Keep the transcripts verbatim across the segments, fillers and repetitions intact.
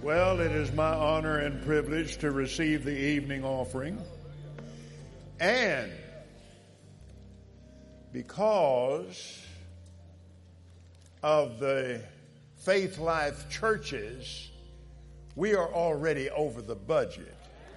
Well, it is my honor and privilege to receive the evening offering. And because of the Faith Life churches, we are already over the budget.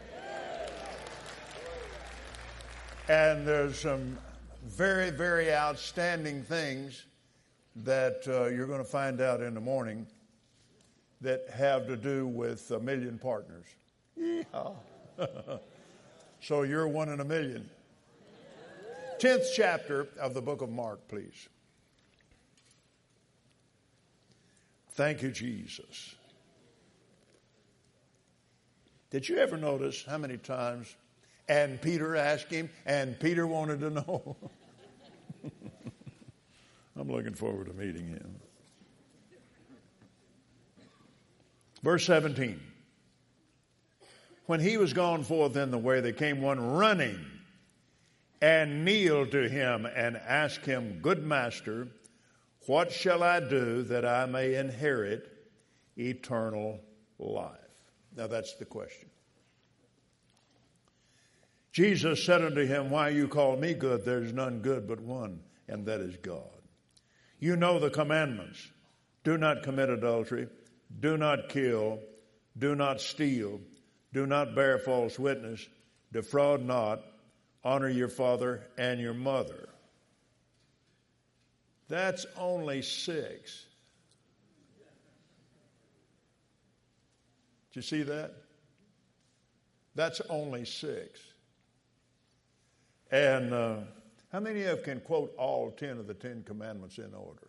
And there's some very, very outstanding things that uh, you're going to find out in the morning that have to do with a million partners. Yeehaw. So you're one in a million. Tenth chapter of the book of Mark, please. Thank you, Jesus. Did you ever notice how many times, and Peter asked him, and Peter wanted to know? I'm looking forward to meeting him. Verse seventeen. When he was gone forth in the way, there came one running and kneeled to him and asked him, Good master, what shall I do that I may inherit eternal life? Now that's the question. Jesus said unto him, Why you call me good? There is none good but one, and that is God. You know the commandments. Do not commit adultery. Do not kill. Do not steal. Do not bear false witness. Defraud not. Honor your father and your mother. That's only six. Did you see that? That's only six. And uh, how many of you can quote all ten of the Ten Commandments in order?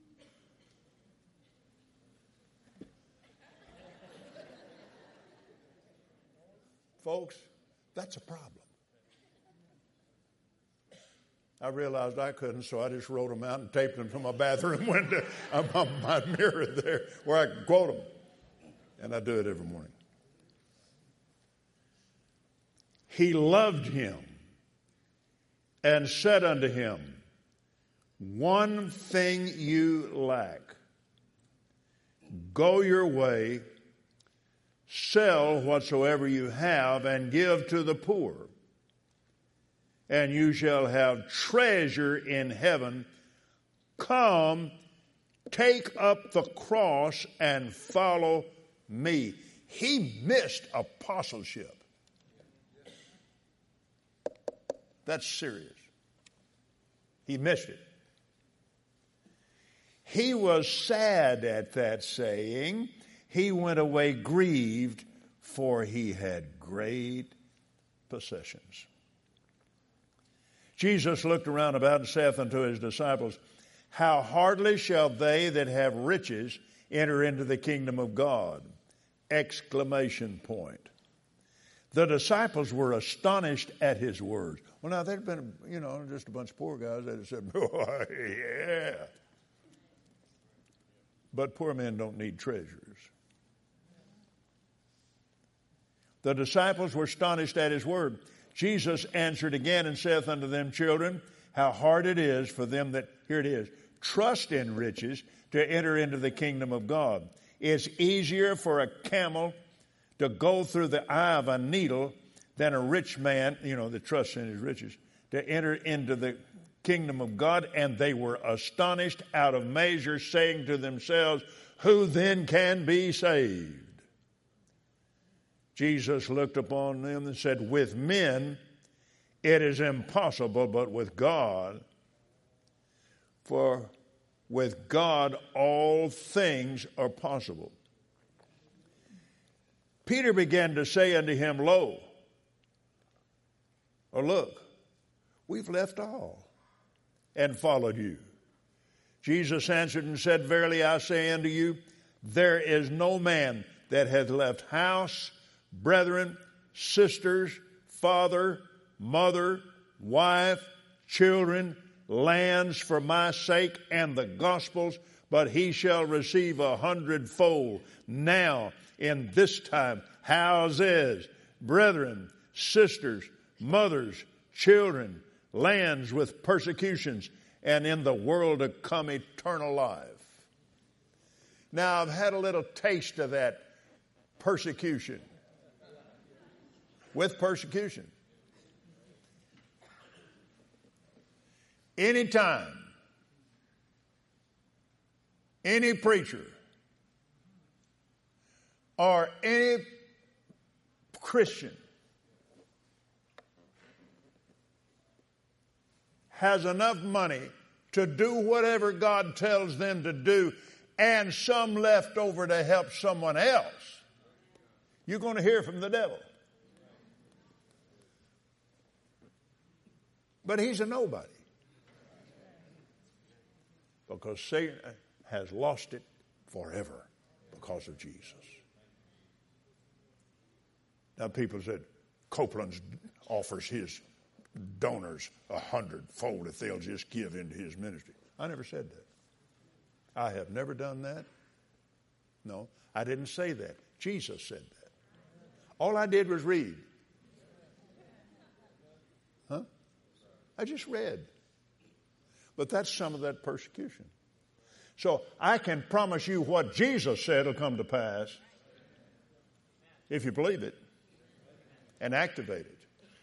Folks, that's a problem. I realized I couldn't, so I just wrote them out and taped them to my bathroom window, on my mirror there, where I could quote them. And I do it every morning. He loved him and said unto him, One thing you lack. Go your way, sell whatsoever you have, and give to the poor, and you shall have treasure in heaven. Come, take up the cross and follow me. He missed apostleship. That's serious. He missed it. He was sad at that saying. He went away grieved, for he had great possessions. Jesus looked around about and saith unto his disciples, How hardly shall they that have riches enter into the kingdom of God? Exclamation point. The disciples were astonished at his words. Well, now, they'd been, you know, just a bunch of poor guys that had said, oh, yeah. But poor men don't need treasures. The disciples were astonished at his word. Jesus answered again and saith unto them, Children, how hard it is for them that, here it is, trust in riches to enter into the kingdom of God. It's easier for a camel to go through the eye of a needle than a rich man, you know, that trusts in his riches, to enter into the kingdom of God. And they were astonished out of measure, saying to themselves, Who then can be saved? Jesus looked upon them and said, With men it is impossible, but with God, for with God all things are possible. Peter began to say unto him, Lo, or look, we've left all and followed you. Jesus answered and said, Verily I say unto you, there is no man that hath left house, brethren, sisters, father, mother, wife, children, lands for my sake and the gospel's, but he shall receive a hundredfold now in this time, houses, brethren, sisters, mothers, children, lands with persecutions, and in the world to come eternal life. Now, I've had a little taste of that persecution. With persecution. Anytime any preacher or any Christian has enough money to do whatever God tells them to do and some left over to help someone else, you're going to hear from the devil. But he's a nobody. Because Satan has lost it forever because of Jesus. Now people said, Copeland offers his donors a hundredfold if they'll just give into his ministry. I never said that. I have never done that. No, I didn't say that. Jesus said that. All I did was read. Huh? I just read. But that's some of that persecution. So I can promise you what Jesus said will come to pass if you believe it and activate it.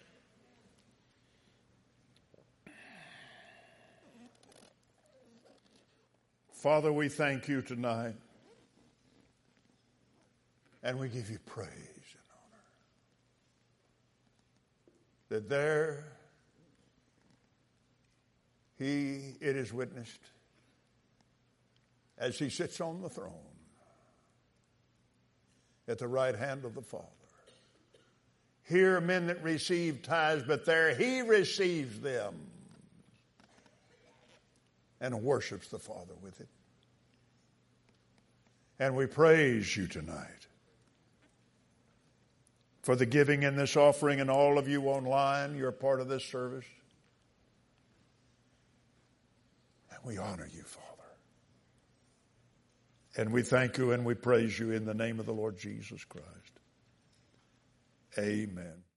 Father, we thank you tonight, and we give you praise and honor that there he, it is witnessed as he sits on the throne at the right hand of the Father. Here are men that receive tithes, but there he receives them and worships the Father with it. And we praise you tonight for the giving in this offering, and all of you online, you're part of this service. And we honor you, Father. And we thank you and we praise you in the name of the Lord Jesus Christ. Amen.